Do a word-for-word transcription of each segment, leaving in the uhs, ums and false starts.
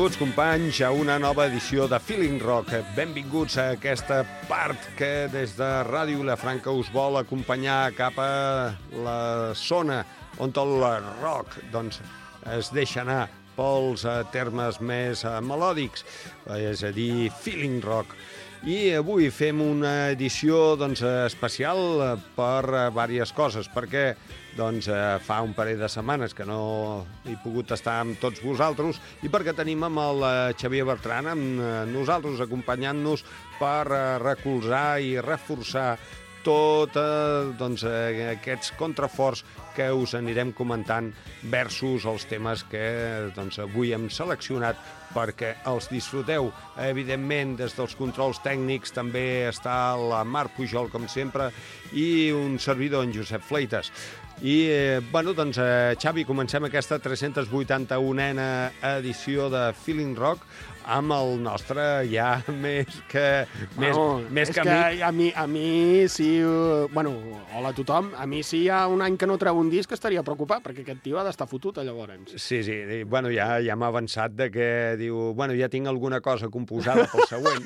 benvinguts, companys, a una nova edició de Feeling Rock. Benvinguts a aquesta part que des de Ràdio Vilafranca us vol acompanyar cap a la zona on el rock doncs, es deixa anar pels termes més melòdics, és a dir, Feeling Rock. I avui fem una edició doncs, especial per diverses coses, perquè doncs, fa un parell de setmanes que no he pogut estar amb tots vosaltres i perquè tenim amb el Xavier Bertran amb nosaltres acompanyant-nos per recolzar i reforçar tots eh, doncs, eh, aquests contraforts que us anirem comentant versus els temes que doncs, avui hem seleccionat perquè els disfruteu. Evidentment, des dels controls tècnics també està la Mar Pujol, com sempre, i un servidor, en Josep Fleites. I, eh, bueno, doncs, eh, Xavi, comencem aquesta tres-cents vuitanta-unena edició de Feeling Rock amb el nostre ja més que... Més, bueno, més és que, que amic. a mi, a mi sí... Bueno, hola a tothom. A mi sí hi ha un any que no treu un disc estaria preocupat, perquè aquest tio ha d'estar fotut, llavors. Sí, sí. Bueno, ja, ja m'ha avançat de que diu... Bueno, ja tinc alguna cosa composada pel següent.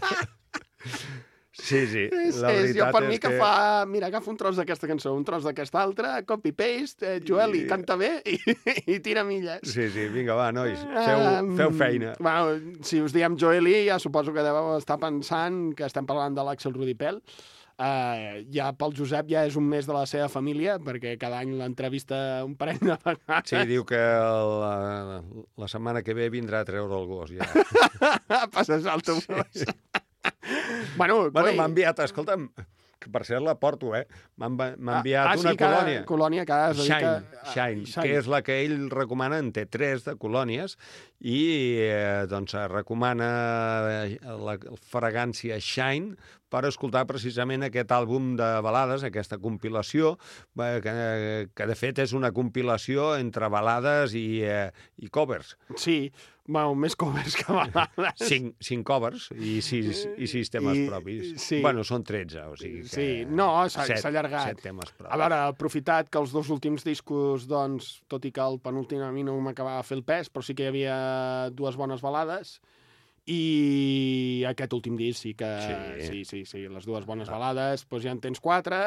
Sí, sí, És, la és, veritat jo per és mi que, que... fa... Mira, agafa un tros d'aquesta cançó, un tros d'aquesta altra, copy-paste, eh, Joeli, I... canta bé i, i tira milles. Sí, sí, vinga, va, nois, feu, Um, feu feina. Bueno, si us diem Joeli, ja suposo que deveu estar pensant que estem parlant de l'Àxel Rudipel. Uh, ja pel Josep ja és un mes de la seva família, perquè cada any l'entrevista un parell de vegades. Sí, diu que la, la setmana que ve vindrà a treure el gos, ja. Passes l'autobús. Sí. Bueno, bueno m'ha enviat, escolta'm, que per cert la porto, eh? M'ha enviat ah, ah, una sí, cada colònia. colònia que has de dir Shine, que... Shine, Shine, que és la que ell recomana, en té tres de colònies, i eh, doncs recomana la fragància Shine per escoltar precisament aquest àlbum de balades, aquesta compilació, que, que de fet és una compilació entre balades i, eh, i covers. Sí, bueno, més covers que balades. Cinc, cinc covers i sis, i sis temes I, propis. Sí. Bueno, són tretze, o sigui que... Sí, no, s'ha allargat. Set temes propis. A veure, aprofitat que els dos últims discos, doncs, tot i que el penúltim a mi no m'acabava de fer el pes, però sí que hi havia dues bones balades, i aquest últim disc sí que... Sí, sí, sí, sí les dues bones ah. balades, doncs ja en tens quatre...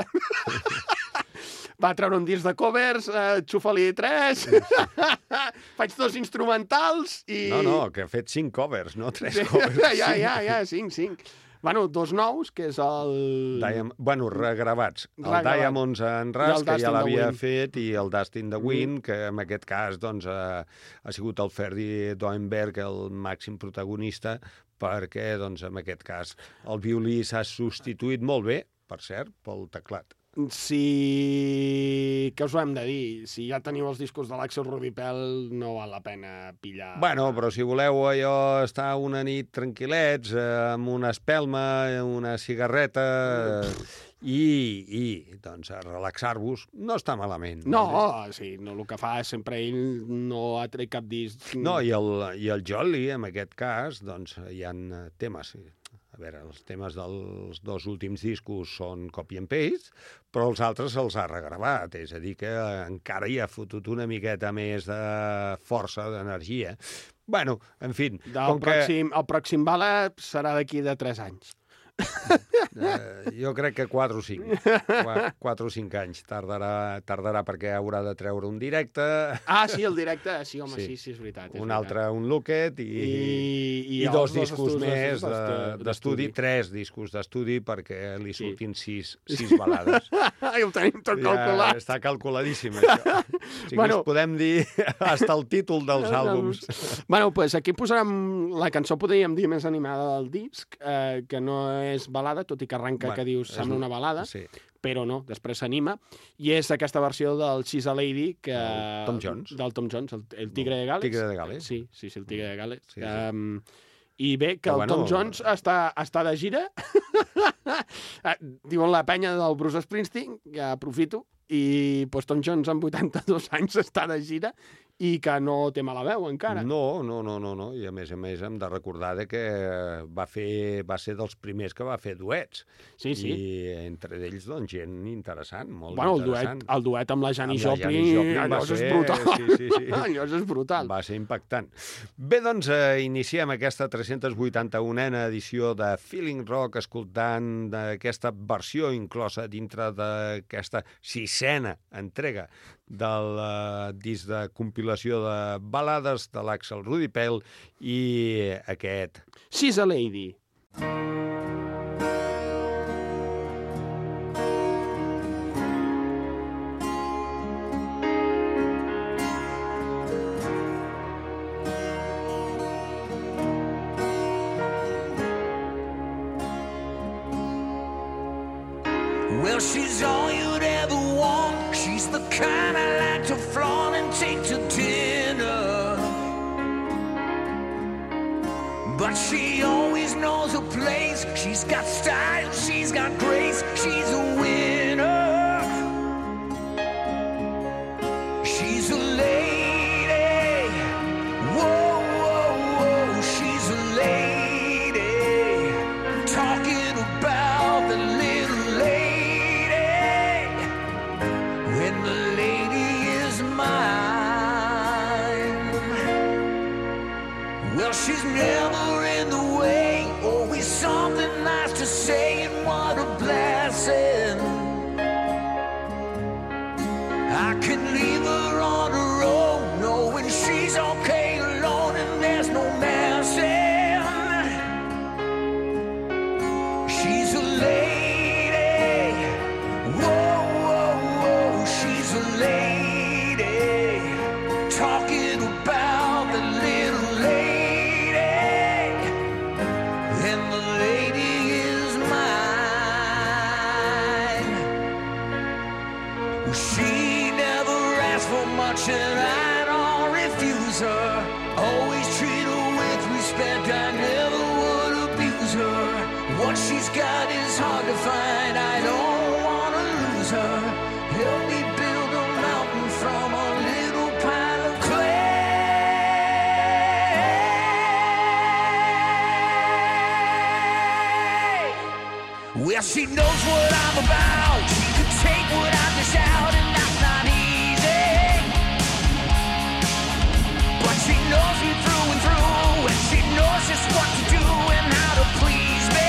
Va treure un disc de covers, uh, xufa-li tres, faig dos instrumentals i... No, no, que ha fet cinc covers, no tres covers. Ja, ja, ja, cinc, cinc. Bueno, dos nous, que és el... Diam... Bueno, regravats. El Regravat. Diamonds en Ras, que ja l'havia fet, i el Dust in the Wind, Mm. que en aquest cas doncs, ha, ha sigut el Ferdi Doenberg el màxim protagonista, perquè doncs, en aquest cas el violí s'ha substituït molt bé, per cert, pel teclat. Si... Què us ho hem de dir? Si ja teniu els discos de l'Àxel Rudipel, no val la pena pillar... Bueno, però si voleu allò estar una nit tranquil·lets, eh, amb una espelma, una cigarreta... I, i doncs, relaxar-vos no està malament. No, sí, no, el que fa és sempre ell no ha tret cap disc... No, i el, i el Jolly, en aquest cas, doncs, hi ha temes... A veure, els temes dels dos últims discos són copy and paste, però els altres se'ls ha regravat, és a dir, que encara hi ha fotut una miqueta més de força, d'energia. Bueno, en fi... El pròxim, que... el pròxim bala serà d'aquí de tres anys. Uh, jo crec que quatre o cinc. quatre o cinc anys. Tardarà, tardarà perquè haurà de treure un directe. Ah, sí, el directe. Sí, home, sí, sí, sí és veritat. És un veritat. altre, un looket i, I, i, i dos dos discos més d'estudi, tres discos d'estudi perquè li surtin sí. sis, sis balades. Ho tenim tot ja calculat. Està calculadíssim, això. O sigui, bueno, podem dir hasta el títol dels àlbums. Bueno, pues aquí posarem la cançó, podríem dir, més animada del disc, eh, que no és balada, tot i que arranca bueno, que dius sembla una balada, sí. Però no, després s'anima, i és aquesta versió del She's a Lady, que... El Tom Jones. Del Tom Jones, el, el Tigre de Gales. Tigre de Gales. Sí, sí, sí, el Tigre de Gales. Sí, sí. Um, I bé, que Però el bueno... Tom Jones està, està de gira. Diuen la penya del Bruce Springsteen, que aprofito, i pues, Tom Jones amb vuitanta-dos anys està de gira i que no té mala veu encara. No, no, no, no, no. I a més a més hem de recordar que va, fer, va ser dels primers que va fer duets. Sí, sí. I entre ells, doncs, gent interessant, molt bueno, interessant. El duet, el duet amb la Janis Joplin, Janis Joplin allò ser, és brutal. Sí, sí, sí. Allò és brutal. Va ser impactant. Bé, doncs, eh, iniciem aquesta tres-cents vuitanta-unena edició de Feeling Rock escoltant d'aquesta versió inclosa dintre d'aquesta sisena entrega del uh, disc de compilació de balades de l'Axel Rudi Pell i aquest... She's a Lady. Well, she's all you'd ever want. She's the kind I like to flaunt and take to dinner. But she always knows her place. She's got style, she's got grace. She's a winner. She's a lady. Whoa, whoa, whoa. She's a lady. Talking about the little lady. When the lady is mine. Well, she's never in the way. Always something nice to say, and what a blessing. I can leave her on her own, knowing she's okay alone and there's no messing. She's a lady. Whoa, whoa, whoa. She's a lady. Talking about the little lady. And the lady is mine. She never asks for much and I don't refuse her. Always treat her with respect, I never would abuse her. What she's got is hard to find, I don't want to lose her. Help me build a mountain from a little pile of clay. Well, she knows what I'm about. She can take what I dish out, and that's not easy. But she knows me through and through, and she knows just what to do and how to please me.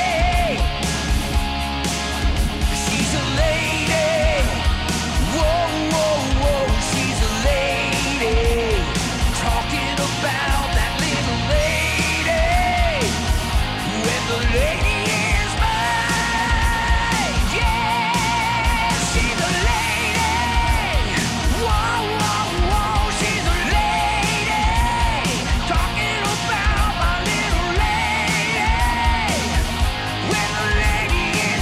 She's a lady. Whoa, whoa, whoa. She's a lady. Talking about that little lady. When the lady is mine. Yeah, she's a lady. Whoa, whoa, whoa. She's a lady. Talking about my little lady. When the lady is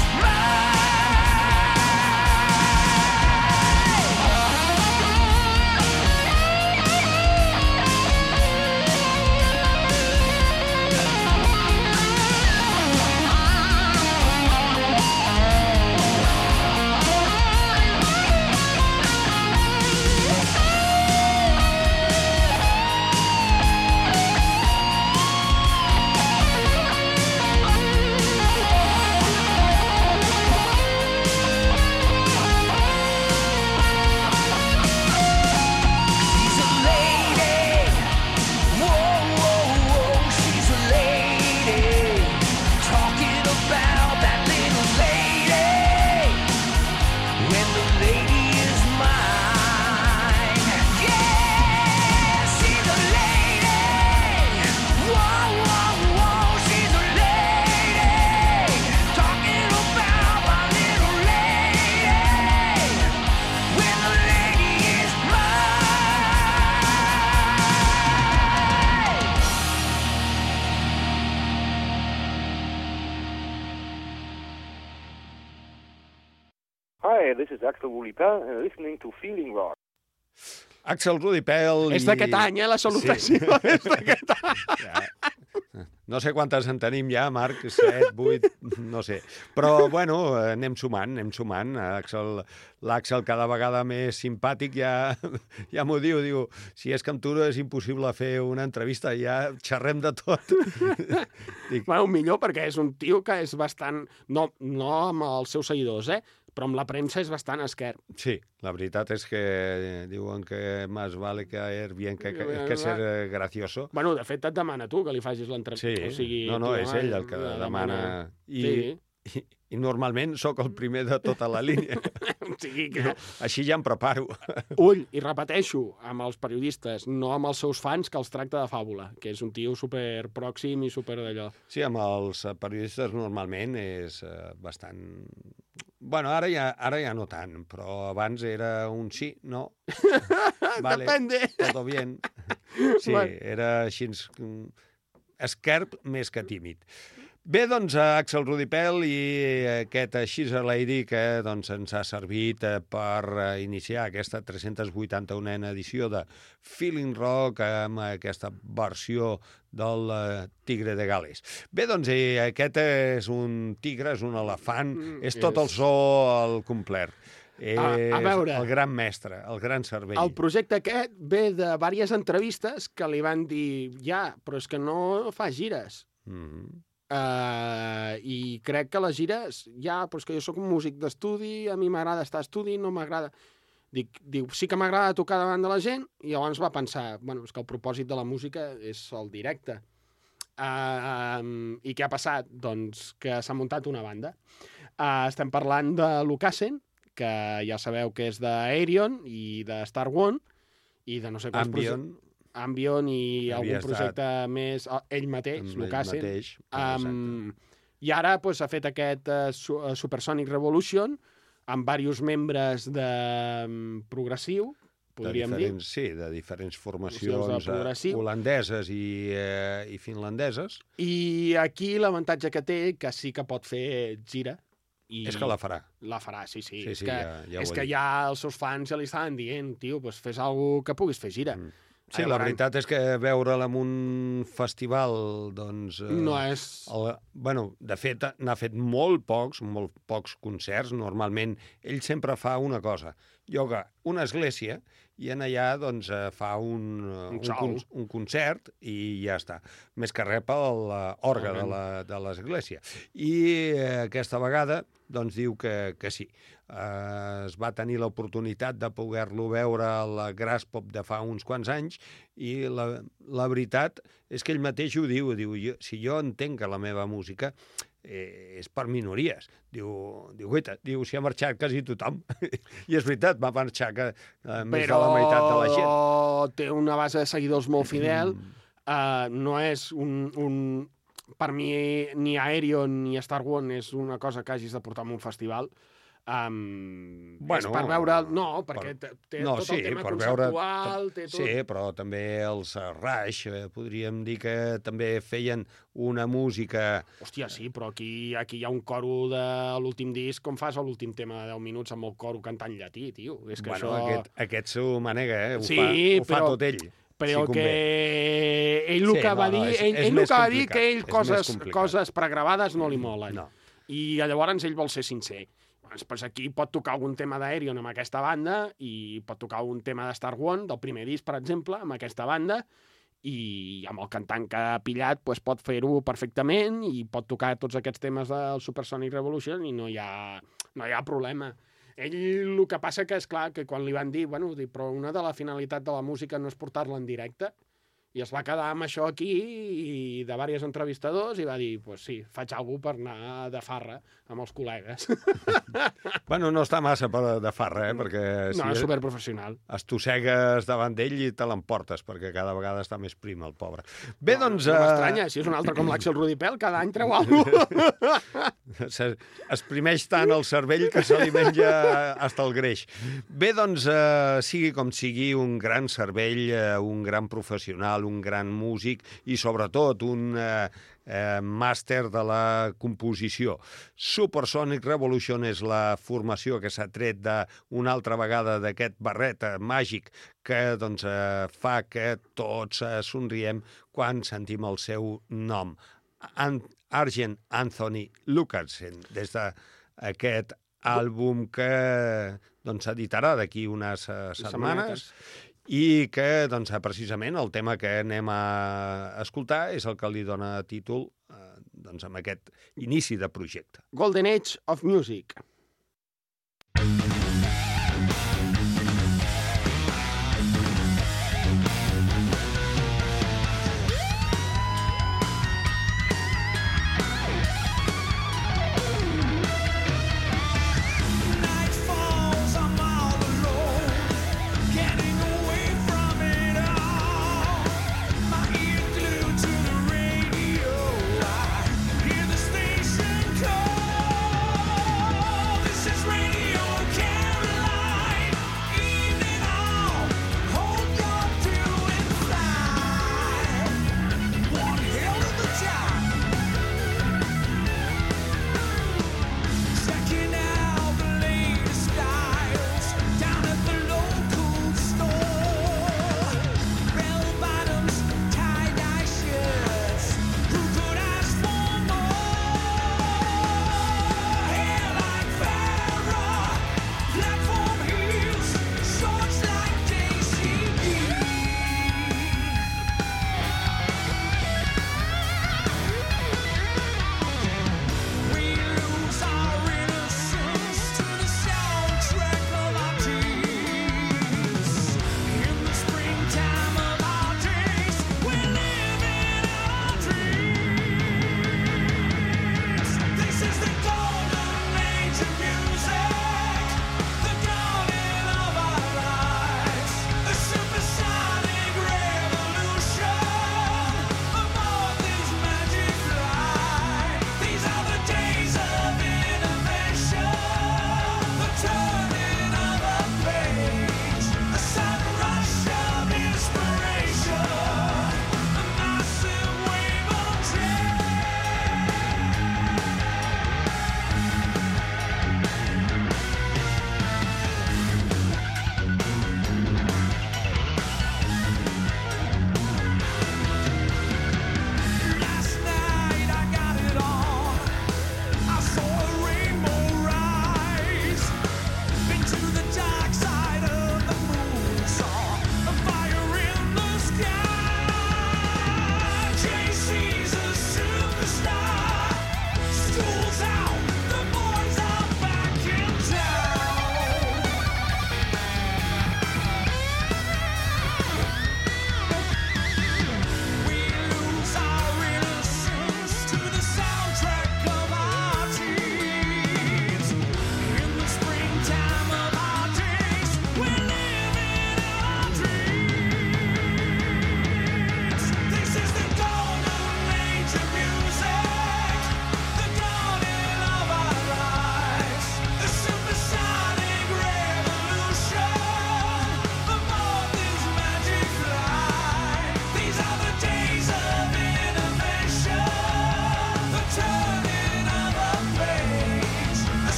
She's a lady. Whoa, whoa, whoa. She's a lady. Talking about that little lady. When the lady is mine. Yeah, she's a lady. Whoa, whoa, whoa. She's a lady. Talking about my little lady. When the lady is mine. Hi, this is Axel Rudi Pell and you're listening to Feeling Rock. Axel Rudi Pell i... És d'aquest any, eh, la salutació. Sí. És d'aquest any. Ja. No sé quantes en tenim ja, Marc, set, vuit, no sé. Però, bueno, anem sumant, anem sumant. L'Àxel cada vegada més simpàtic ja, ja m'ho diu, diu, si és que amb tu és impossible fer una entrevista, ja xerrem de tot. Dic... Bueno, millor perquè és un tio que és bastant... No, no amb els seus seguidors, eh? Però amb la premsa és bastant esquerp. Sí, la veritat és que diuen que más vale caer bien que, que, que ser gracioso. Bueno, de fet, et demana tu que li facis l'entrevista. Sí, o sigui, no, no, tu, és ell el que demana. demana... I, sí. i, I normalment sóc el primer de tota la línia. O sigui que... Així ja em preparo. Ull, i repeteixo, amb els periodistes, no amb els seus fans, que els tracta de fàbula, que és un tio super pròxim i super d'allò. Sí, amb els periodistes normalment és uh, bastant... Bueno, ara ja, ara ja no tant, però abans era un sí, no. Vale, Depende. Todo bien. Sí, bueno. Era així esquerp més que tímid. Bé, doncs, Àxel Rudipel i aquest She's a Lady que doncs, ens ha servit per iniciar aquesta tres-cents vuitanta-unena edició de Feeling Rock amb aquesta versió del Tigre de Gales. Bé, doncs, aquest és un tigre, és un elefant, mm, és tot el so al complet. És a, a veure, el gran mestre, el gran cervell. El projecte aquest ve de diverses entrevistes que li van dir ja, però és que no fa gires. Mm-hmm. Uh, I crec que les gires, ja, però és que jo sóc un músic d'estudi, a mi m'agrada estar a estudi, no m'agrada... Dic, diu, sí que m'agrada tocar davant de la gent, i llavors va pensar, bueno, és que el propòsit de la música és el directe. Uh, um, I què ha passat? Doncs que s'ha muntat una banda. Uh, estem parlant de Lucassen, que ja sabeu que és d'Aerion i de Star One, i de no sé quants... Ambion. Ambion i Havia algun projecte més... Ell mateix, Lucassen. Ell mateix, um, I ara pues, ha fet aquest uh, Supersonic Revolution amb diversos membres de um, progressiu, podríem dir. Sí, de diferents formacions uh, holandeses i, uh, i finlandeses. I aquí l'avantatge que té, que sí que pot fer gira. I és que la farà. La farà, sí, sí. sí, sí és que, ja, ja és que ja els seus fans ja li estaven dient, tio, pues fes alguna que puguis fer gira. Mm. Sí, la veritat és que veure'l en un festival, doncs... Eh, no és... El, bueno, de fet, n'ha fet molt pocs, molt pocs concerts. Normalment, ell sempre fa una cosa. Lloga una església i en allà, doncs, fa un, un, un, un concert i ja està. Més que rep l'orgue de l'església. I eh, aquesta vegada, doncs, diu que, que sí. Uh, es va tenir l'oportunitat de poder-lo veure a la Graspop de fa uns quants anys i la, la veritat és que ell mateix ho diu, diu jo, si jo entenc que la meva música eh, és per minories, diu, diu, guaita, diu, si ha marxat quasi tothom. I és veritat, va marxar que, uh, més Però... de la meitat de la gent. Però té una base de seguidors molt fidel, mm. uh, no és un... un... Per mi, ni Aerion ni Star One és una cosa que hagis de portar en un festival. Um, bueno, és per veure... No, perquè per, té no, tot sí, el tema conceptual... Veure, té tot... Sí, però també els Rush, eh, podríem dir que també feien una música... Hòstia, sí, però aquí, aquí hi ha un coro de l'últim disc, com fas l'últim tema de deu minuts amb el coro cantant llatí, tio. És que bueno, això... aquest, aquest s'ho manega, eh? Ho, sí, fa, ho però... fa tot ell. Però si que ell el sí, que va no, dir, no, és, ell, és ell el que va dir que ell coses, coses pregravades no li molen. No. I llavors ell vol ser sincer. Pues aquí pot tocar algun tema d'Aerion amb aquesta banda i pot tocar un tema de Star One, del primer disc, per exemple, amb aquesta banda, i amb el cantant que ha pillat pues, pot fer-ho perfectament i pot tocar tots aquests temes del Supersonic Revolution i no hi ha, no hi ha problema. Ell el que passa que és clar que quan li van dir, bueno, però una de la finalitat de la música no és portar-la en directe, i es va quedar amb això aquí i de diversos entrevistadors i va dir, pues sí, faig alguna per anar de farra amb els col·legues. Bueno, no està massa per de farra, eh? Perquè si no, és superprofessional. Estossegues davant d'ell i te l'emportes, perquè cada vegada està més prim, el pobre. Bé, no, doncs... No m'estranya, si és un altre com l'Àxel Rudipel, cada any treu alguna cosa. Exprimeix tant el cervell que se li menja hasta el greix. Bé, doncs, eh, sigui com sigui, un gran cervell, eh, un gran professional, un gran músic i, sobretot, un eh, eh, màster de la composició. Supersonic Revolution és la formació que s'ha tret d'una altra vegada d'aquest barret màgic que doncs, eh, fa que tots eh, somriem quan sentim el seu nom. Argent Anthony Lucassen, des d'aquest àlbum que doncs, s'editarà d'aquí unes uh, setmanes i que doncs, precisament el tema que anem a escoltar és el que li dona títol uh, doncs, amb aquest inici de projecte. Golden Age of Music. Hear the station call.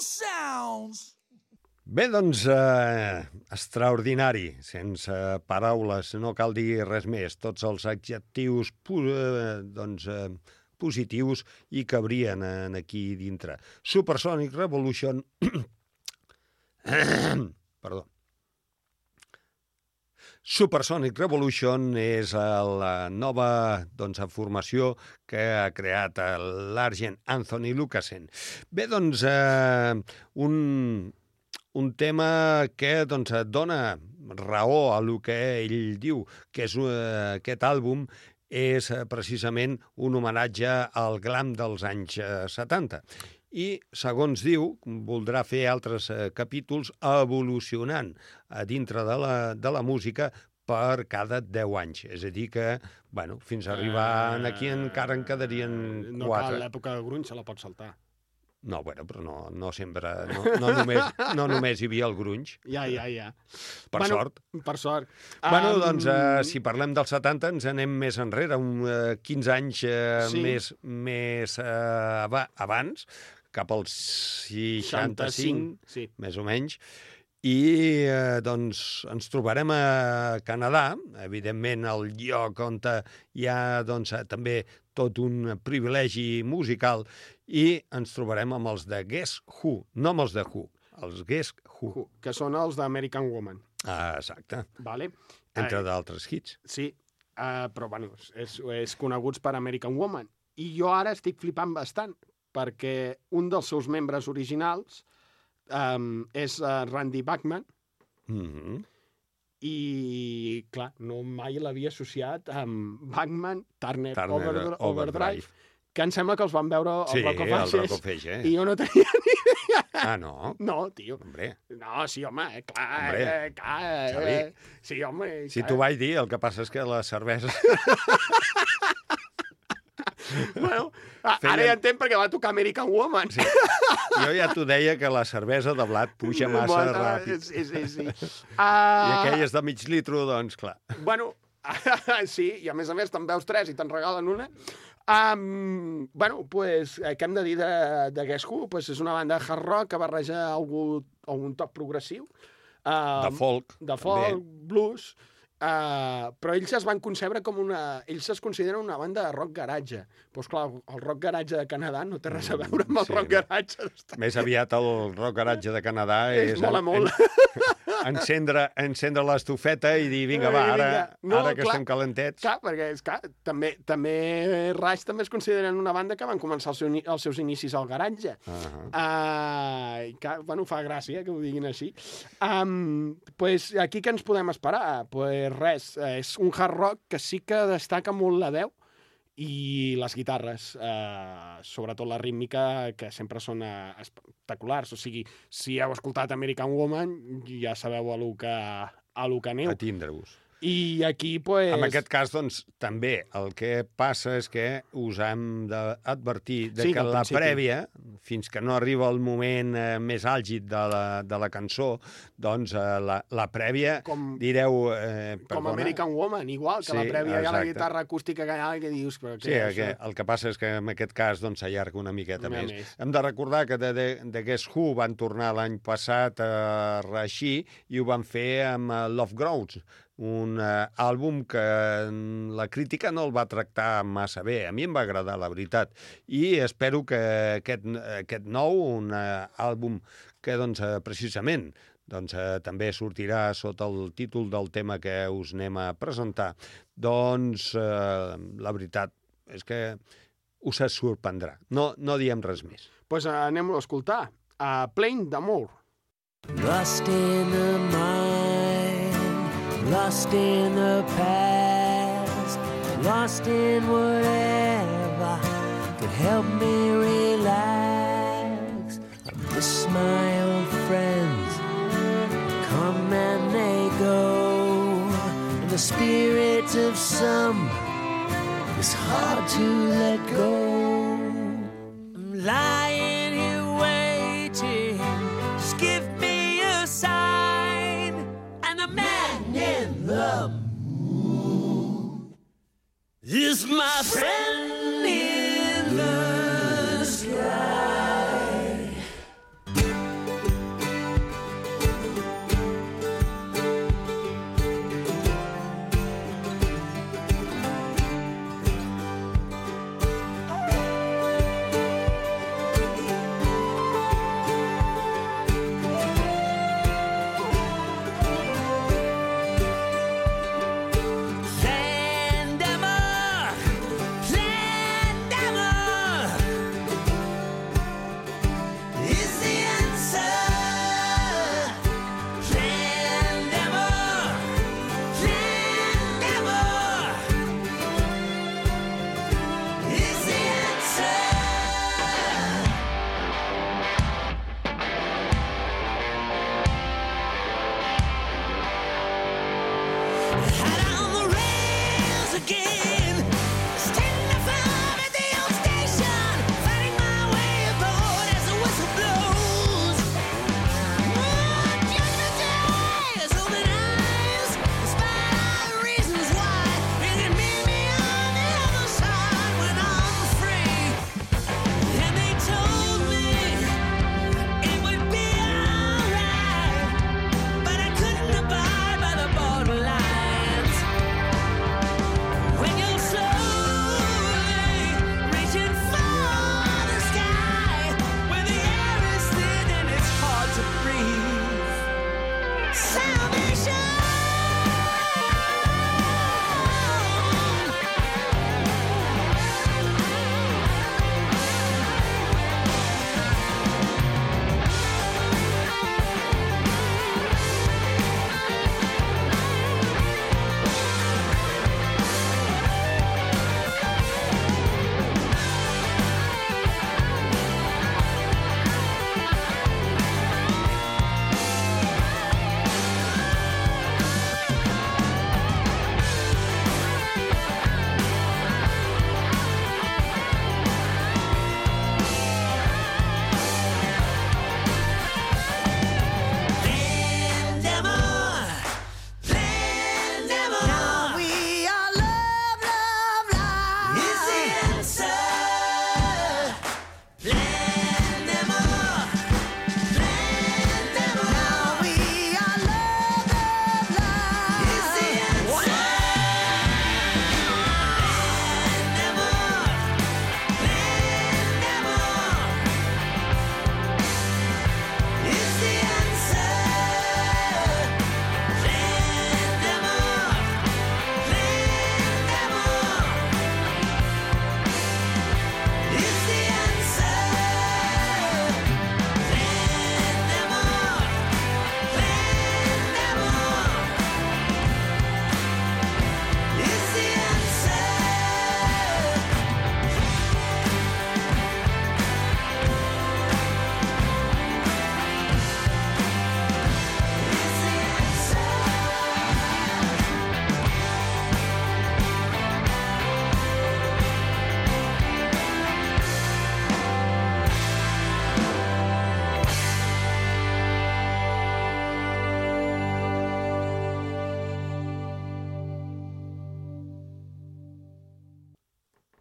sounds. Bé, doncs, eh, extraordinari, sense paraules, no cal dir res més. Tots els adjectius eh, doncs, eh, positius i cabrien en aquí dintre. Supersonic Revolution... Perdó. Supersonic Revolution és la nova doncs, formació que ha creat l'Argent Anthony Lucassen. Bé, doncs, eh, un, un tema que doncs, dona raó a el que ell diu, que és eh, aquest àlbum és eh, precisament un homenatge al glam dels anys eh, setanta. I, segons diu, voldrà fer altres eh, capítols evolucionant a dintre de la, de la música per cada deu anys. És a dir que, bueno, fins a arribar uh, aquí encara en quedarien no quatre. No cal, l'època de grunge se la pot saltar. No, bueno, però no, no sempre... No, no, només, no només hi havia el grunge. Ja, ja, ja. Per bueno, sort. Per sort. Bueno, um... doncs, eh, si parlem dels setanta, ens anem més enrere, un eh, quinze anys eh, sí. més, més eh, abans, cap als seixanta-cinc, sí. més o menys, i eh, doncs ens trobarem a Canadà, evidentment el lloc on hi ha doncs, també tot un privilegi musical, i ens trobarem amb els de Guess Who, no amb els de Who, els Guess Who. Who que són els d'American Woman. Ah, exacte. Vale. Entre uh, d'altres hits. Sí, uh, però bueno, és, és coneguts per American Woman. I jo ara estic flipant bastant, perquè un dels seus membres originals um, és uh, Randy Bachman, mm-hmm. i, clar, no mai l'havia associat amb Bachman, Turner, Turner Overdrive, Overdrive, que em sembla que els van veure al sí, Rock of Ages, Ages, Rock of Ages, i jo no tenia ni idea. Ah, no? No, tio. Hombre. No, sí, home, eh, clar, Hombre. eh, clar. Xavi. Eh, sí, home. Si clar. t'ho vaig dir, el que passa és que la cervesa... Bueno, a, Feien... ara ja entenc perquè va tocar American Woman. Sí. Jo ja t'ho deia que la cervesa de blat puja massa Molt, ràpid. Sí, sí, sí. Uh... I aquelles de mig litro, doncs, clar. Bueno, sí, i a més a més te'n veus tres i te'n regalen una. Um, bueno, pues, què hem de dir de, de Guess Who? Pues és una banda de hard rock que barreja algun, algun toc progressiu. Uh, De folk. De folk, també. blues. Uh, però ells es van concebre com una... Ells es consideren una banda de rock garatge. Doncs pues, clar, el rock garatge de Canadà no té res a veure amb el sí, rock garatge d'Estats. Més aviat el rock garatge de Canadà és... És mola en, molt. En, encendre, encendre l'estufeta i dir, vinga, va, ara, no, ara que clar, estem calentets... Clar, perquè és clar, també, també Rush també es consideren una banda que van començar el seu, els seus inicis al garatge. Uh -huh. uh, i que, bueno, fa gràcia que ho diguin així. Um, pues, aquí què ens podem esperar? Pues res, és un hard rock que sí que destaca molt la veu i les guitarres, eh, sobretot la rítmica, que sempre són eh, espectaculars. O sigui, si heu escoltat American Woman, ja sabeu a lo que, a lo que aneu. A tindre-vos. I aquí, pues... En aquest cas, doncs, també el que passa és que us hem d'advertir de sí, que la principi. prèvia, fins que no arriba el moment eh, més àlgid de la, de la cançó, doncs eh, la, la prèvia, com, direu... Eh, com American Woman, igual, que sí, la prèvia hi ha la guitarra acústica que hi ha i que dius... Però sí, que, el que passa és que en aquest cas doncs, s'allarga una miqueta una més. més. Hem de recordar que de, de, de Guess Who van tornar l'any passat a reeixir i ho van fer amb uh, Love Grows, un uh, àlbum que la crítica no el va tractar massa bé. A mi em va agradar, la veritat. I espero que aquest, aquest nou, un uh, àlbum que, doncs, uh, precisament, doncs, uh, també sortirà sota el títol del tema que us anem a presentar, doncs, uh, la veritat és que us sorprendrà. No, no diem res més. Doncs pues, uh, anem-ho a escoltar. Uh, Plain d'amor. Lost in the mind, lost in the past, lost in whatever could help me relax. I miss my old friends, come and they go, and the spirit of summer is hard to let go. I'm lying here waiting, just give me a sign, and the man in the moon is my friend in the sky.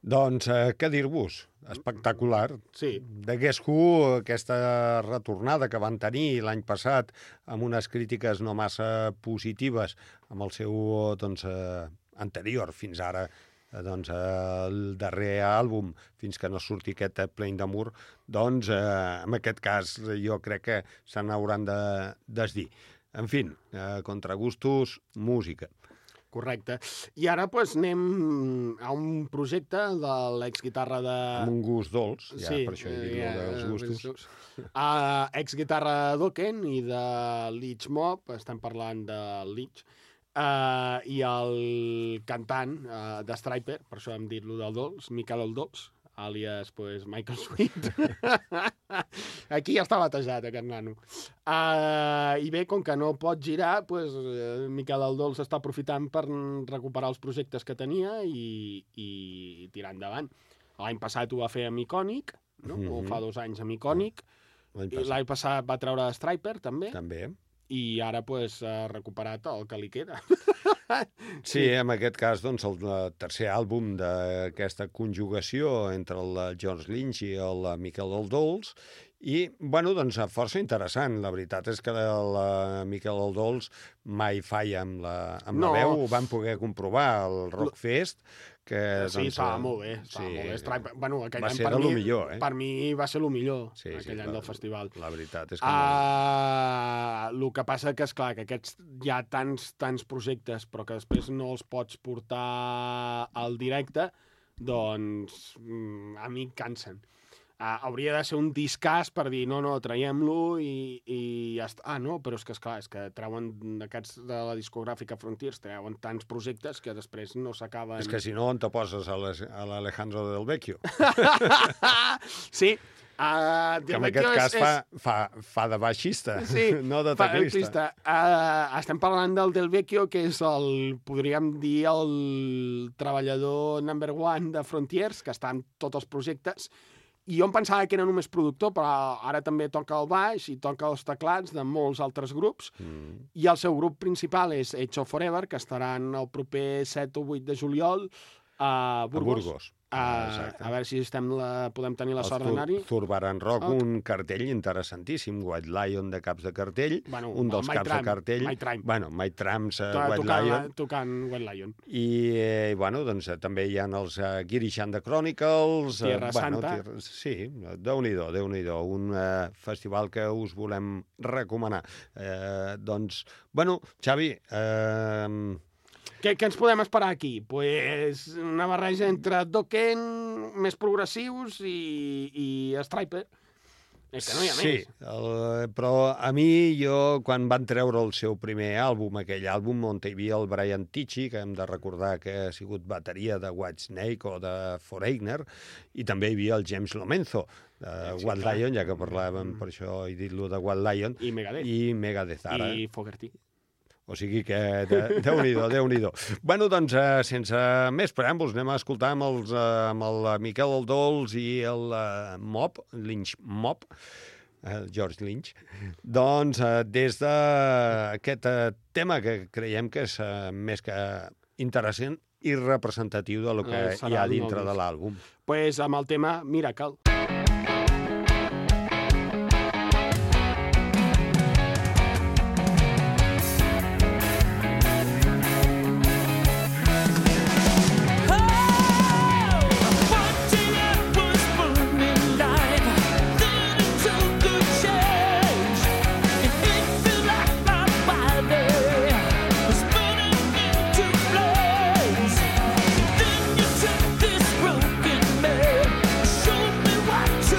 Doncs, eh, què dir-vos? Espectacular. Sí. De Guess Who, aquesta retornada que van tenir l'any passat amb unes crítiques no massa positives amb el seu doncs, eh, anterior fins ara, eh, doncs, eh, el darrer àlbum, fins que no surti aquest eh, Playing the Moor, doncs eh, en aquest cas jo crec que se n'hauran de desdir. En fi, eh, contra gustos, música. Correcte. I ara pues, anem a un projecte de l'exguitarra de... Amb un gust dolç, ja, sí, per això he dit ja, dels gustos. Uh, exguitarra d'Oken i de Leech Mob, estem parlant de Leech, uh, i el cantant uh, de Striper, per això hem dit lo del dolç, Michael el Dolç, àlies pues, Michael Sweet. Aquí ja està batejat, aquest nano. Uh, I bé, com que no pot girar, pues, uh, Miquel el Dolç està aprofitant per recuperar els projectes que tenia i, i tirar endavant. L'any passat ho va fer amb Icònic, no? Mm-hmm. O fa dos anys amb Icònic. L'any I l'any passat va treure Striper, també. També. I ara pues, ha recuperat el que li queda. Sí, en aquest cas, doncs, el tercer àlbum d'aquesta conjugació entre el George Lynch i el Miquel el Dolç. I, bueno, doncs, força interessant. La veritat és que el Miquel el Dolç mai falla amb la, amb no. la veu. Ho vam poder comprovar al Rockfest. Que, sí, doncs, estava molt bé. Estava sí, molt bé. Striper, bueno, aquell va any, ser per de mi, lo millor, eh? Per mi va ser el millor, sí, aquell sí, any la, del festival. La veritat és que... Uh, el que passa que, esclar, que aquests hi ha tants, tants projectes, però que després no els pots portar al directe, doncs a mi cansen. Uh, hauria de ser un discàs per dir, no, no, traiem-lo i, i ja està. Ah, no, però és que, esclar, és que treuen d'aquests de la discogràfica Frontiers, treuen tants projectes que després no s'acaben... És que si no, on te poses a l'Alejandro Del Vecchio? Sí, Uh, que en aquest cas és... fa, fa, fa de baixista, sí, no de teclista. Uh, estem parlant del Del Vecchio, que és el, podríem dir, el treballador number one de Frontiers, que està en tots els projectes, i jo em pensava que era només productor, però ara també toca el baix i toca els teclats de molts altres grups, mm. i el seu grup principal és Age of Forever, que estaran el proper set o vuit de juliol a Burgos. A Burgos. Uh, a veure si estem la, podem tenir la els sort d'anar-hi. Zurbaran Rock, oh. un cartell interessantíssim, White Lion de caps de cartell, bueno, un dels caps Tram, de cartell. My Tram. Bueno, My Trams, uh, White White Lion. Tocant White Lion. I, eh, bueno, doncs també hi ha els uh, Girish and the Chronicles. Tierra uh, bueno, Santa. Tierra, sí, Déu-n'hi-do, Déu-n'hi-do. Un uh, festival que us volem recomanar. Uh, doncs, bueno, Xavi... Uh, Què, què ens podem esperar aquí? Pues una barreja entre Dokken, més progressius, i, i Striper. És que no hi ha sí, més. El, però a mi, jo, quan van treure el seu primer àlbum, aquell àlbum on hi havia el Brian Tichy, que hem de recordar que ha sigut bateria de Whitesnake o de Foreigner, i també hi havia el James Lomenzo, de sí, Wild clar. Lion, ja que parlàvem, mm. per això he dit-lo de Wild Lion. I Megadeth. I Megadeth, ara. I Fogerty. O sigui que, de, Déu-n'hi-do, Déu-n'hi-do. Bueno, doncs, eh, sense més preàmbuls, anem a escoltar amb, els, eh, amb el Miquel el Dolç i el eh, Mob, Lynch Mob, el George Lynch, doncs, eh, des d'aquest eh, tema que creiem que és eh, més que interessant i representatiu de lo que eh, hi ha dintre de l'àlbum. Pues amb el tema Miracle. Show me what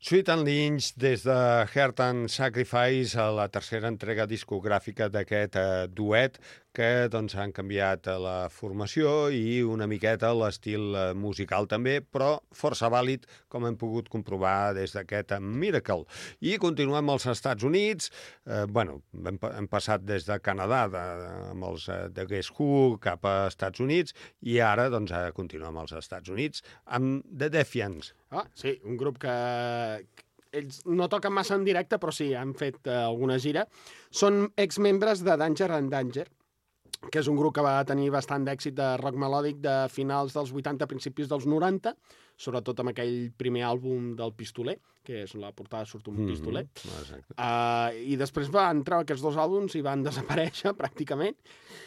Sweet and Lynch des de Heart and Sacrifice, a la tercera entrega discogràfica d'aquest eh, duet, que doncs, han canviat la formació i una miqueta l'estil musical també, però força vàlid, com hem pogut comprovar des d'aquest Miracle. I continuem als Estats Units. Eh, bueno, hem, hem passat des de Canadà, de, amb els de Guess Who, cap a Estats Units, i ara doncs, continuem als Estats Units amb The Defiants. Ah, sí, un grup que ells no toquen massa en directe, però sí, han fet uh, alguna gira. Són exmembres de Danger and Danger, que és un grup que va tenir bastant d'èxit de rock melòdic de finals dels vuitanta, principis dels noranta, sobretot amb aquell primer àlbum del Pistoler, que és la portada surt un pistoler. Mm-hmm. Uh, I després van treure aquests dos àlbums i van desaparèixer, pràcticament.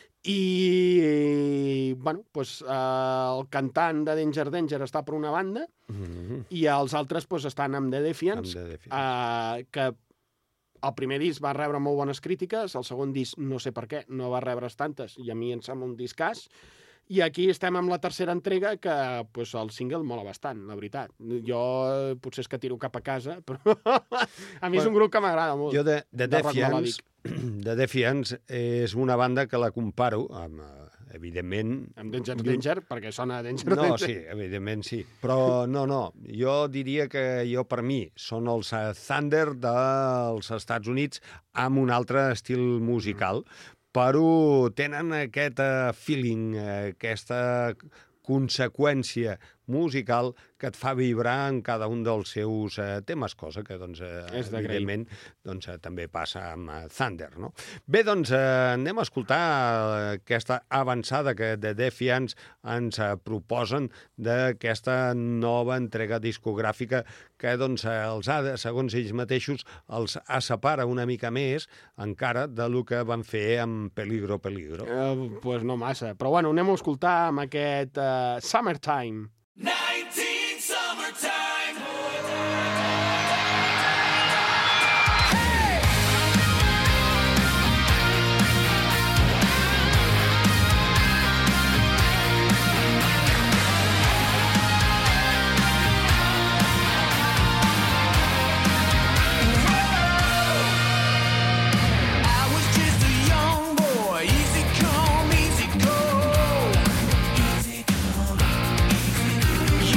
I, bueno, pues, uh, el cantant de Danger Danger està per una banda Mm-hmm. i els altres pues, estan amb The Defiants, Amb The Defiants. uh, que el primer disc va rebre molt bones crítiques, el segon disc, no sé per què, no va rebre's tantes, i a mi em sembla un discàs. I aquí estem amb la tercera entrega, que pues, el single mola bastant, la veritat. Jo potser és que tiro cap a casa, però a mi és un grup que m'agrada molt. Jo de, de, de rock Defiants, melòdic. de Defiants és una banda que la comparo amb, evidentment... Amb Danger Danger, perquè sona Danger No, Danger. sí, evidentment sí. Però no, no, jo diria que jo, per mi, són els uh, Thunder dels Estats Units amb un altre estil musical, però tenen aquest uh, feeling, uh, aquesta conseqüència musical que et fa vibrar en cada un dels seus eh, temes, cosa que, doncs, eh, evidentment, doncs, eh, també passa amb eh, Thunder, no? Bé, doncs, eh, anem a escoltar aquesta avançada que The Defiants ens eh, proposen d'aquesta nova entrega discogràfica que, doncs, eh, els ha, segons ells mateixos, els separa una mica més encara de lo que van fer amb Peligro, Peligro. Eh, pues no massa. Però bueno, anem a escoltar amb aquest uh, Summertime. nineteen summertime. I was just a young boy, easy come, easy go. Easy come, easy go.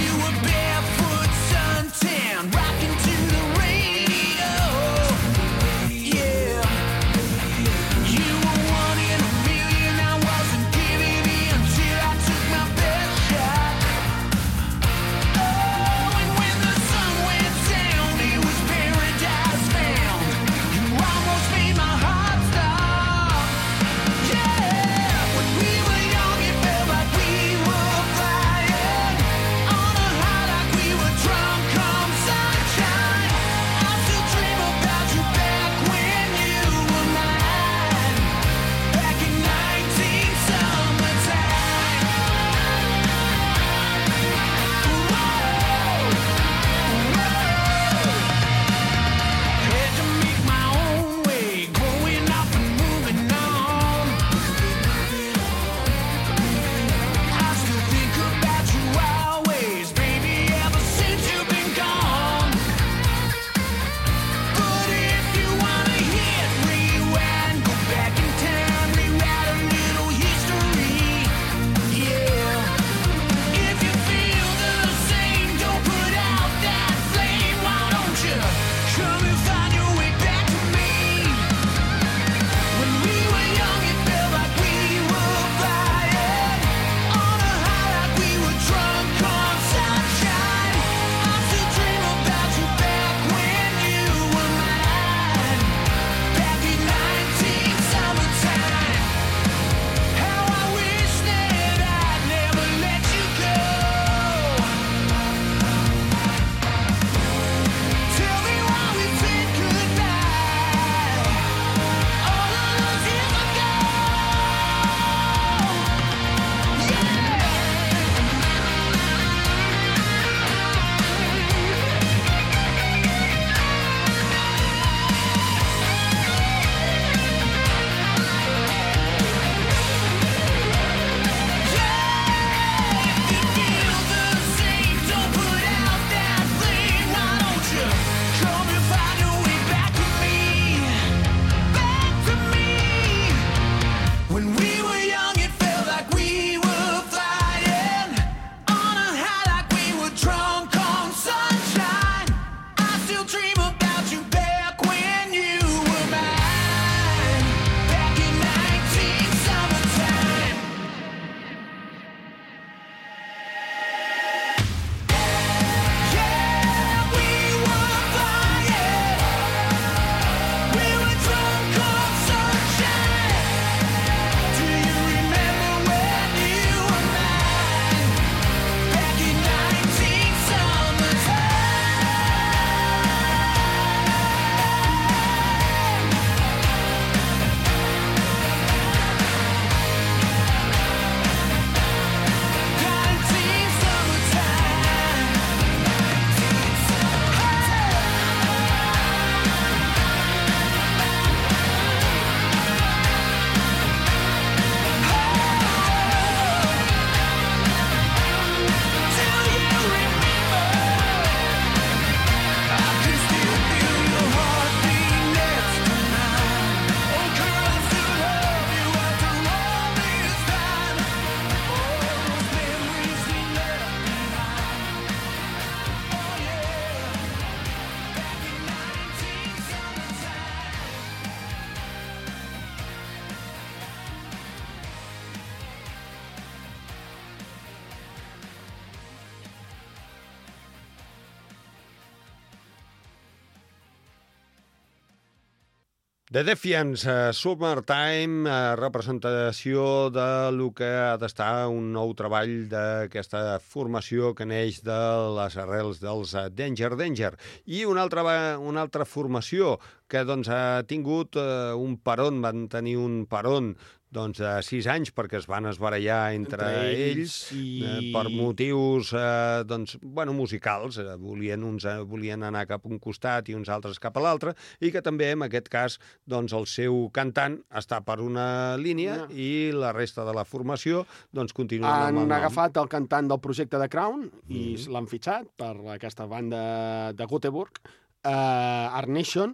The Defiants, uh, Summertime, uh, representació de lo que ha d'estar un nou treball d'aquesta formació que neix de les arrels dels uh, Danger Danger. I una altra, una altra formació que doncs, ha tingut uh, un peron, van tenir un peron doncs, de sis anys perquè es van esbarallar entre, entre ells, ells i... eh, per motius eh, doncs, bueno, musicals. Eh, volien, uns eh, volien anar cap a un costat i uns altres cap a l'altre, i que també, en aquest cas, doncs, el seu cantant està per una línia no. i la resta de la formació doncs, continua amb el nom. Han agafat el cantant del projecte de Crown i mm. l'han fitxat per aquesta banda de Göteborg, eh, Art Nation,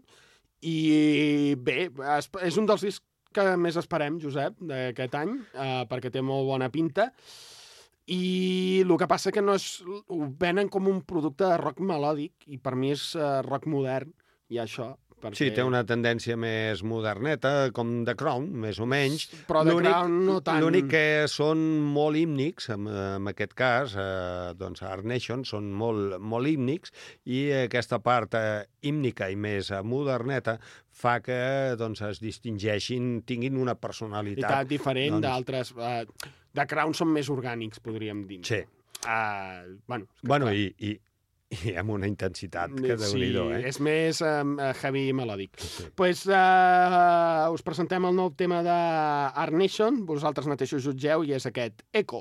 i bé, és un dels discs que més esperem, Josep, d'aquest any, eh, perquè té molt bona pinta. I el que passa que no és, ho venen com un producte de rock melòdic, i per mi és uh, rock modern, i això. Perquè... Sí, té una tendència més moderneta, com The Crown, més o menys. Però The Crown no tant... L'únic que són molt hímnics, en, en aquest cas, eh, doncs Art Nation són molt, molt hímnics, i aquesta part eh, hímnica i més eh, moderneta fa que doncs, es distingeixin, tinguin una personalitat diferent doncs... d'altres... Uh, The Crown són més orgànics, podríem dir. Sí. Uh, bueno, bueno i, i, i amb una intensitat que déu-n'hi-do, eh? Sí, és més um, heavy melòdic. Doncs sí. pues, uh, us presentem el nou tema d'Art Nation, vosaltres mateixos jutgeu, i és aquest Echo.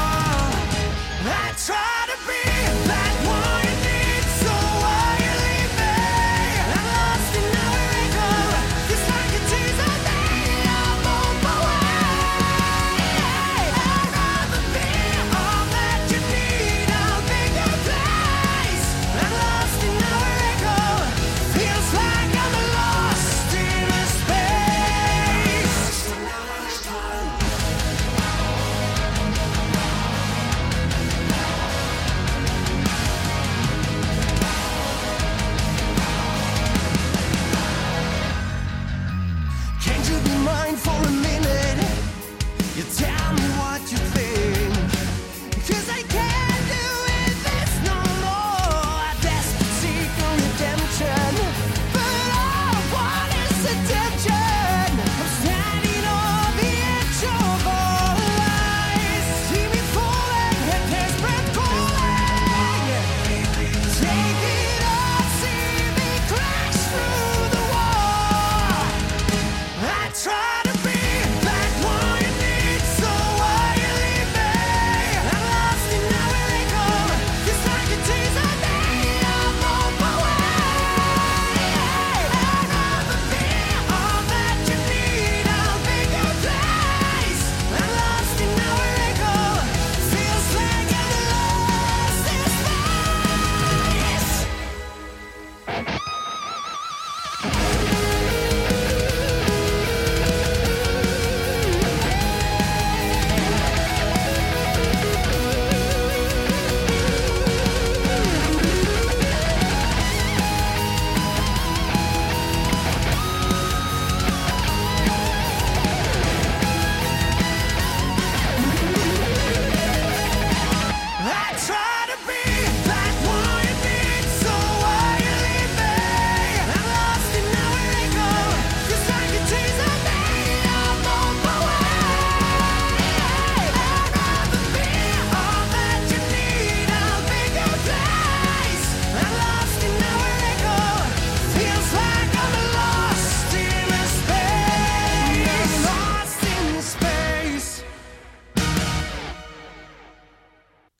Try to be that one you need, so why you leave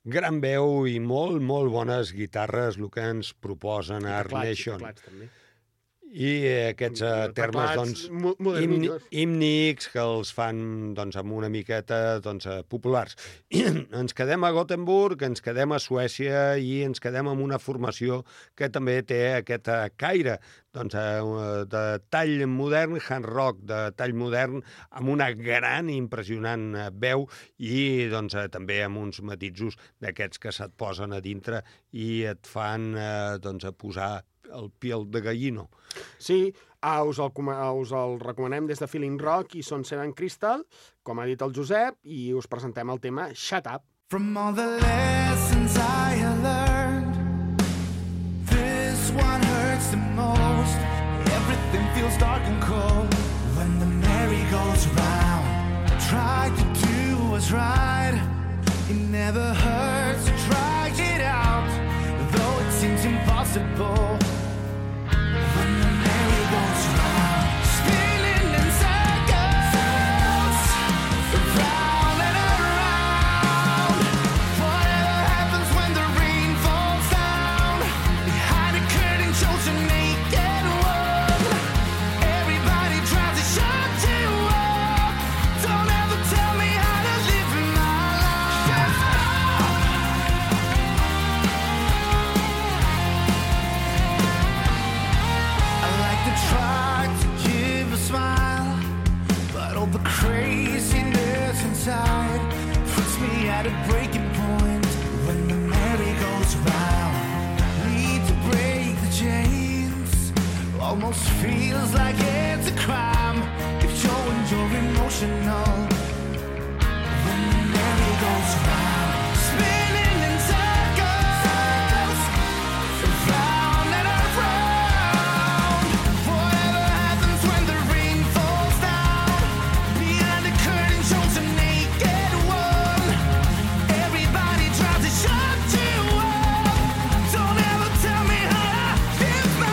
Gran veu i molt, molt bones guitarres, el que ens proposen a Arc Nation. També. I aquests uh, termes doncs, himni, hímnics que els fan doncs, amb una miqueta doncs, uh, populars. I ens quedem a Gothenburg, ens quedem a Suècia i ens quedem amb una formació que també té aquest uh, caire doncs, uh, de tall modern, hard rock de tall modern, amb una gran i impressionant uh, veu i doncs, uh, també amb uns matisos d'aquests que se't posen a dintre i et fan uh, doncs, a posar el piel de gallino. Sí, uh, us, el, us el recomanem des de Feeling Rock i són Seven Crystal, com ha dit el Josep, i us presentem el tema Shut Up. From all the lessons I have learned, this one hurts the most. Everything feels dark and cold when the merry goes round. Try to do what's right, it never hurts to try it out, though it seems impossible. Puts me at a breaking point when the merry goes round. Need to break the chains. Almost feels like it's a crime if showing you're emotional when the merry goes round. Spinning in circles, round and around. Whatever happens when the rain falls down, behind the curtain shows a naked one. Everybody tries to shut you up. Don't ever tell me how to live my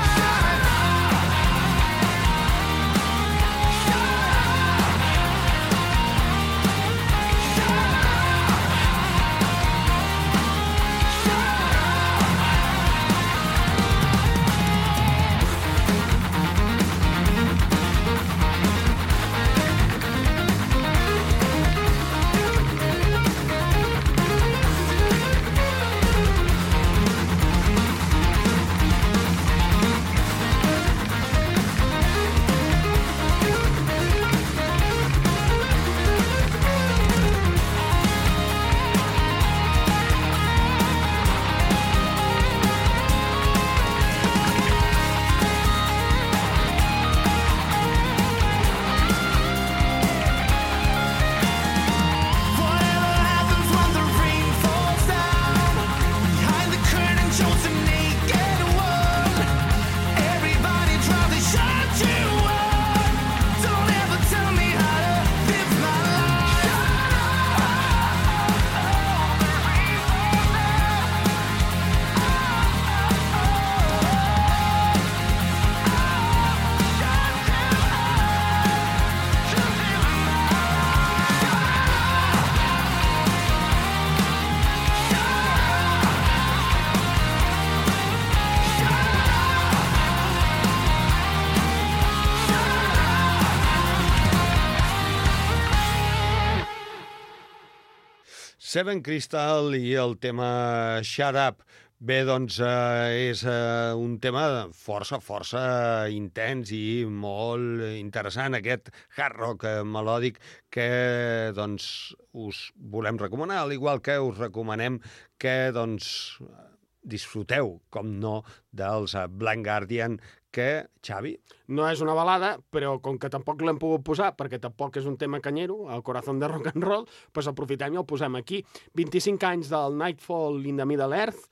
Seven Crystal i el tema Shut Up. Bé, doncs eh, és eh, un tema força, força intens i molt interessant, aquest hard rock eh, melòdic que doncs, us volem recomanar, al igual que us recomanem que doncs, disfruteu, com no, dels Blind Guardian, que, Xavi? No és una balada, però com que tampoc l'hem pogut posar, perquè tampoc és un tema canyero, el corazón de rock and roll, doncs aprofitem i el posem aquí. vint-i-cinc anys del Nightfall in the Middle Earth,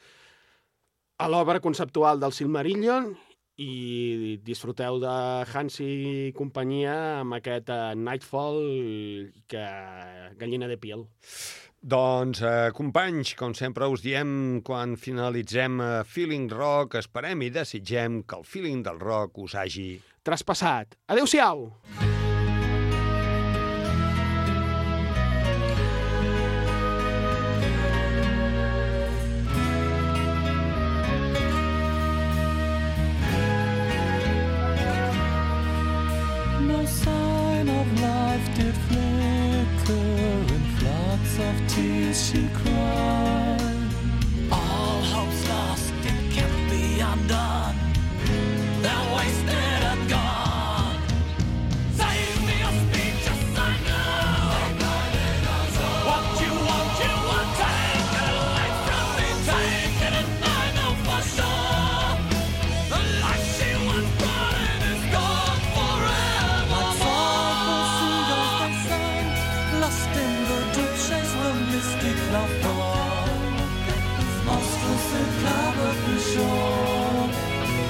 a l'obra conceptual del Silmarillion, i disfruteu de Hansi i companyia amb aquest uh, Nightfall, que gallina de piel. Doncs, eh, companys, com sempre us diem quan finalitzem eh, Feeling Rock, esperem i desitgem que el feeling del rock us hagi traspassat. Adéu-siau! tears she cried. All hope's lost, it can't be undone. They're wasted and gone. Save me a speech, yes I know. What you want, you want, take it away from me, take it, and I know for sure. The life she once brought in is gone forever. Like sorrowful seagulls they sang, lost in the deep shades where misty cloud fall. Monstrous and covered the shore.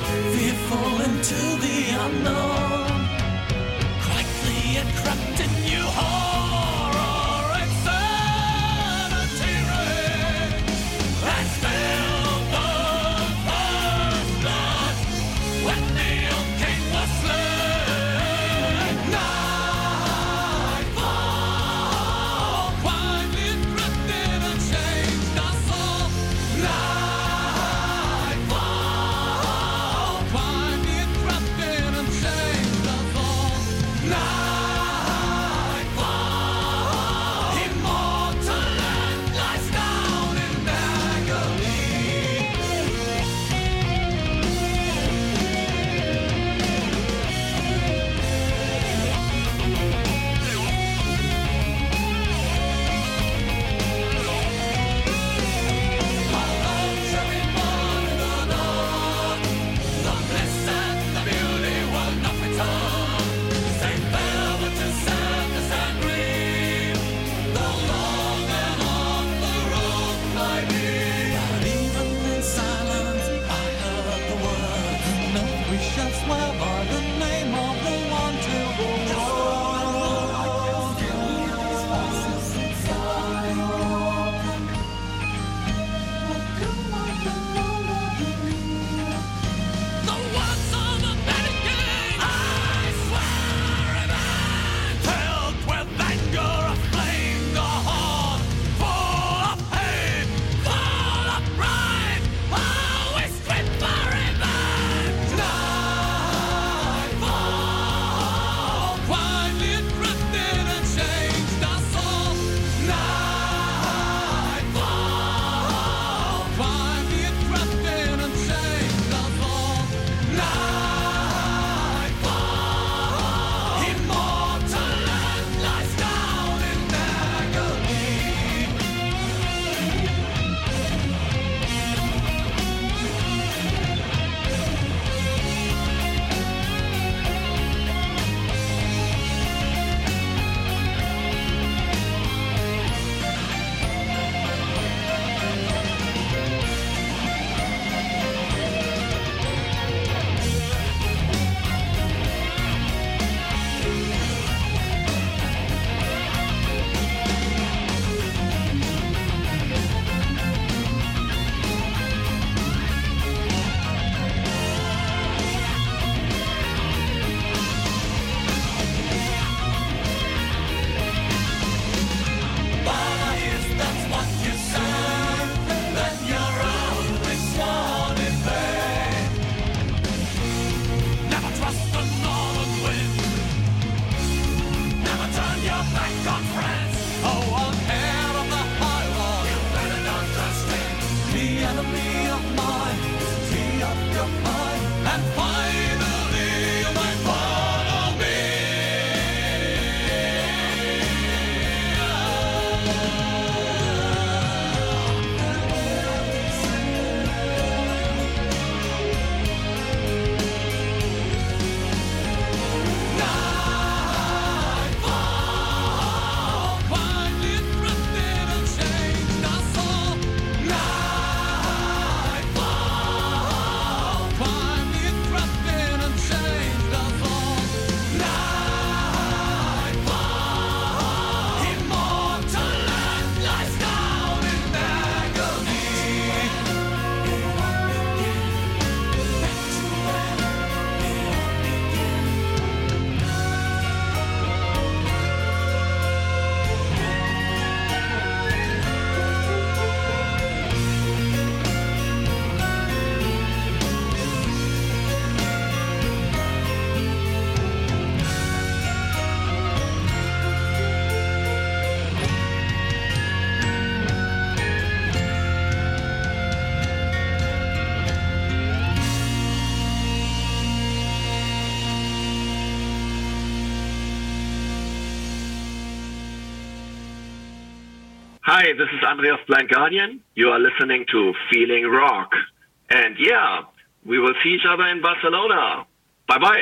Hi, this is Andreas Blind Guardian. You are listening to Feeling Rock. And yeah, we will see each other in Barcelona. Bye-bye.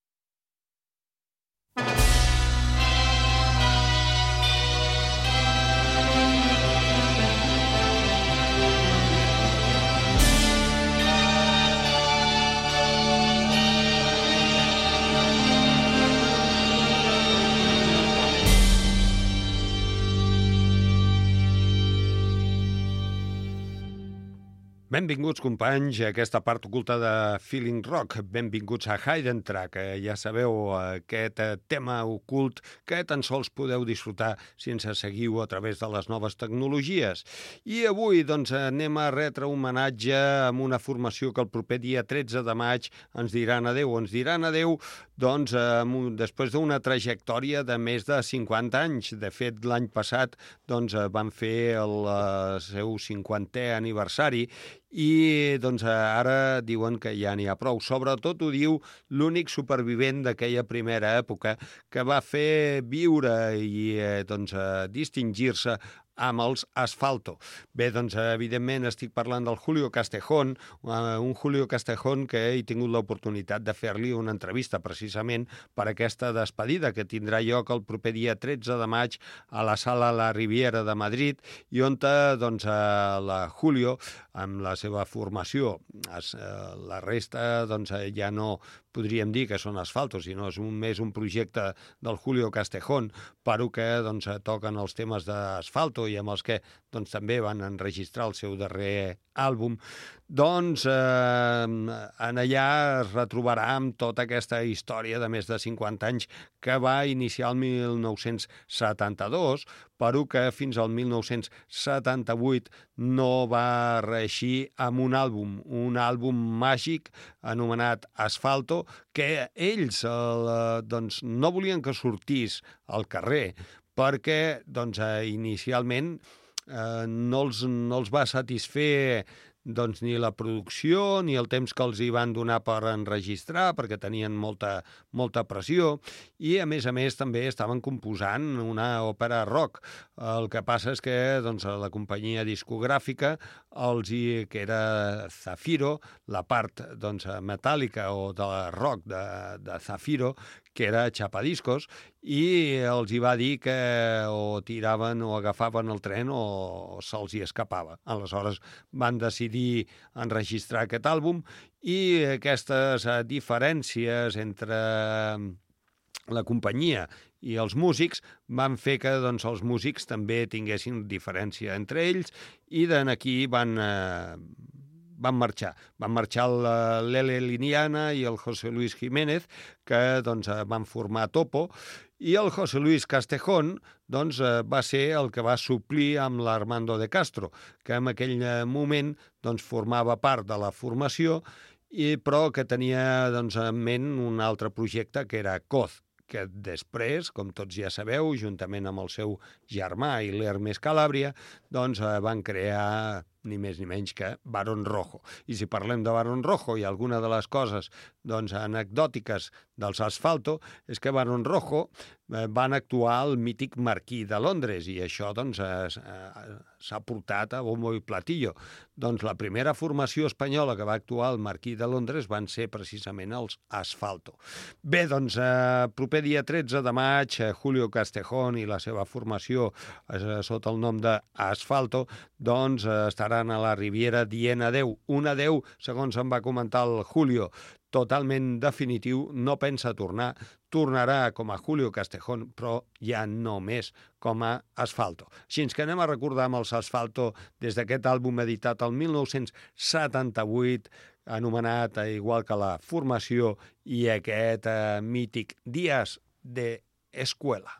Benvinguts, companys, a aquesta part oculta de Feeling Rock. Benvinguts a Hidden Track. Ja sabeu, aquest tema ocult que tan sols podeu disfrutar si ens seguiu a través de les noves tecnologies. I avui, doncs, anem a retre homenatge amb una formació que el proper dia tretze de maig ens diran adeu. Ens diran adeu, doncs, després d'una trajectòria de més de cinquanta anys. De fet, l'any passat, doncs, van fer el seu cinquantè aniversari i doncs ara diuen que ja n'hi ha prou. Sobretot ho diu l'únic supervivent d'aquella primera època que va fer viure i doncs distingir-se amb els Asfalto. Bé, doncs, evidentment, estic parlant del Julio Castejón, un Julio Castejón que he tingut l'oportunitat de fer-li una entrevista precisament per aquesta despedida que tindrà lloc el proper dia tretze de maig a la Sala La Riviera de Madrid i on, doncs, la Julio, amb la seva formació, es, la resta, doncs, ja no podríem dir que són Asfalto, sinó és un, més un projecte del Julio Castejón, però que doncs, toquen els temes d'Asfalto i amb els que doncs, també van enregistrar el seu darrer àlbum. Doncs eh, en allà es retrobarà amb tota aquesta història de més de cinquanta anys que va iniciar el mil nou-cents setanta-dos, però que fins al mil nou-cents setanta-vuit no va reeixir amb un àlbum, un àlbum màgic anomenat Asfalto, que ells el, doncs, no volien que sortís al carrer, perquè doncs, inicialment eh, no, els, no els va satisfer doncs, ni la producció ni el temps que els hi van donar per enregistrar, perquè tenien molta, molta pressió, i a més a més també estaven composant una òpera rock. El que passa és que doncs, la companyia discogràfica, els hi, que era Zafiro, la part doncs, metàl·lica o de rock de, de Zafiro, que era Chapadiscos, i els hi va dir que o tiraven o agafaven el tren o se'ls hi escapava. Aleshores van decidir enregistrar aquest àlbum i aquestes diferències entre la companyia i els músics van fer que doncs, els músics també tinguessin diferència entre ells i d'aquí van... Eh, van marxar. Van marxar l'Ele Liniana i el José Luis Jiménez, que doncs, van formar Topo, i el José Luis Castejón doncs, va ser el que va suplir amb l'Armando de Castro, que en aquell moment doncs, formava part de la formació, i, però que tenia doncs, en ment un altre projecte que era Coz, que després, com tots ja sabeu, juntament amb el seu germà i l'Hermes Calàbria, doncs, van crear ni més ni menys que Barón Rojo. I si parlem de Barón Rojo i alguna de les coses doncs, anecdòtiques dels Asfalto és que Barón Rojo eh, van actuar al mític Marquí de Londres i això doncs, s'ha portat a bombo i platillo. Doncs la primera formació espanyola que va actuar al Marquí de Londres van ser precisament els Asfalto. Bé, doncs, eh, proper dia tretze de maig, eh, Julio Castejón i la seva formació eh, sota el nom d'Asfalto, doncs eh, estarà a la Riviera dient adeu. Un adeu, segons em va comentar el Julio, totalment definitiu, no pensa tornar, tornarà com a Julio Castejón, però ja no més com a Asfalto. Així que anem a recordar amb els Asfalto des d'aquest àlbum editat el mil nou-cents setanta-vuit, anomenat igual que la formació i aquest eh, mític Días de Escuela.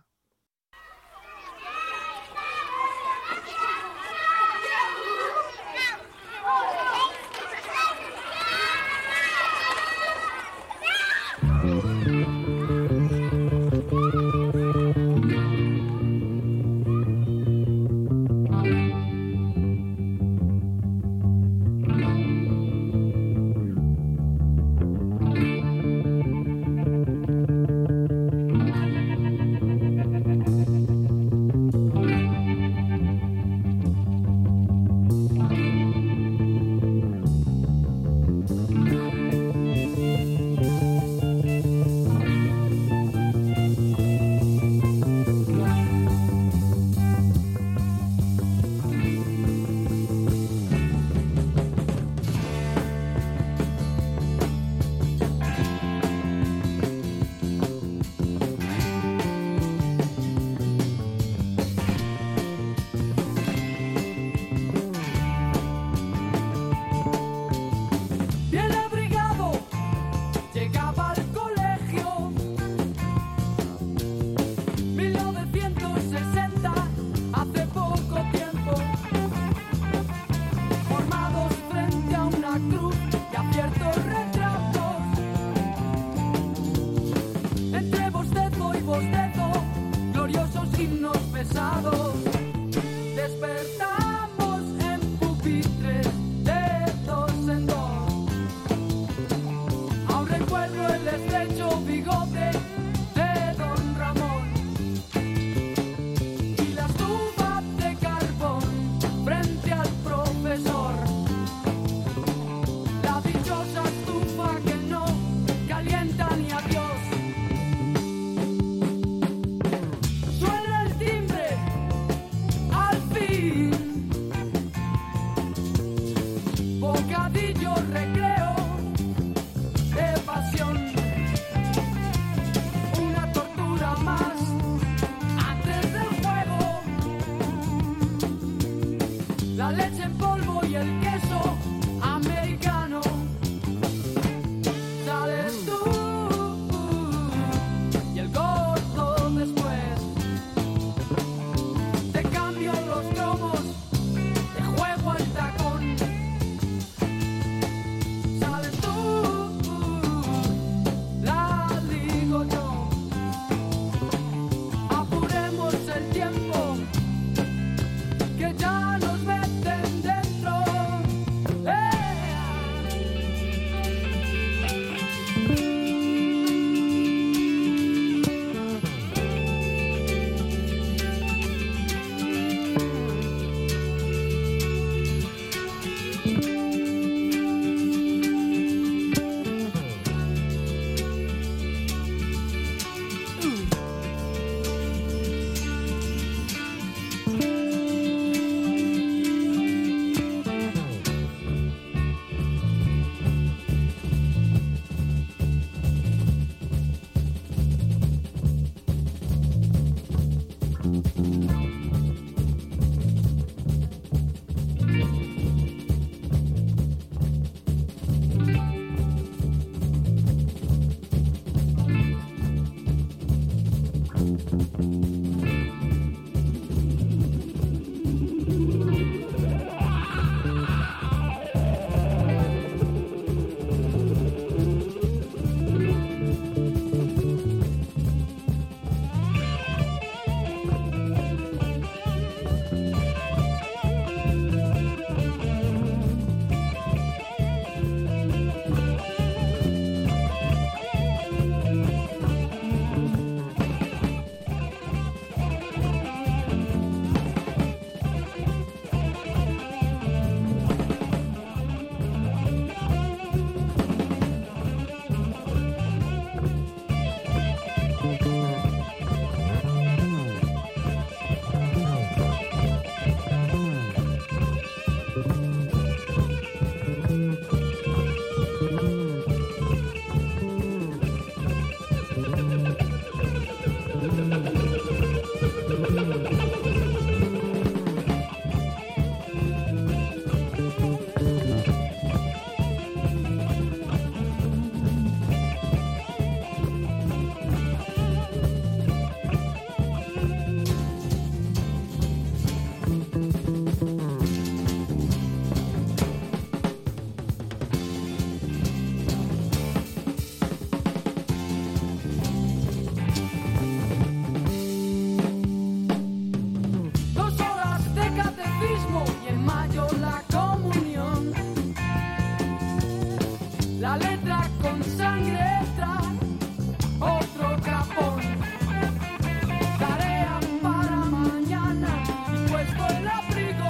letra con sangre tras otro trapón. Tarea para mañana y puesto el abrigo.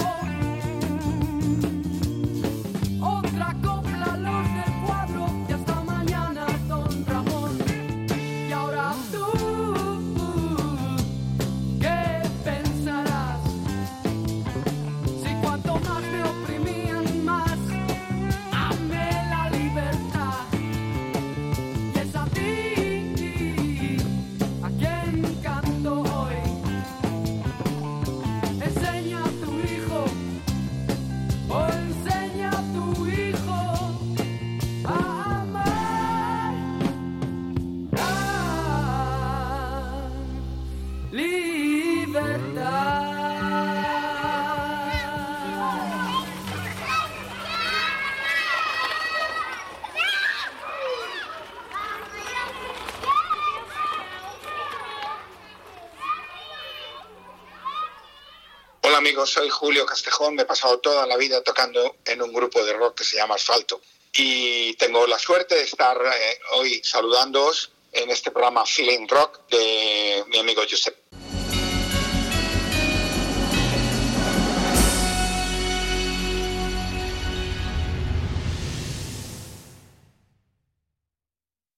Otra copla los del cuadro y hasta mañana don Ramón. Y ahora tú, ¿qué pensarás? Si cuanto más me oprimían más amé la libertad. Y es a ti a quien canto hoy. Enseña a tu hijo, o enseña a tu hijo a amar la libertad. Hola amigos, soy Julio Castejón, me he pasado toda la vida tocando en un grupo de rock que se llama Asfalto y tengo la suerte de estar eh, hoy saludándoos en este programa Feeling Rock de mi amigo Josep.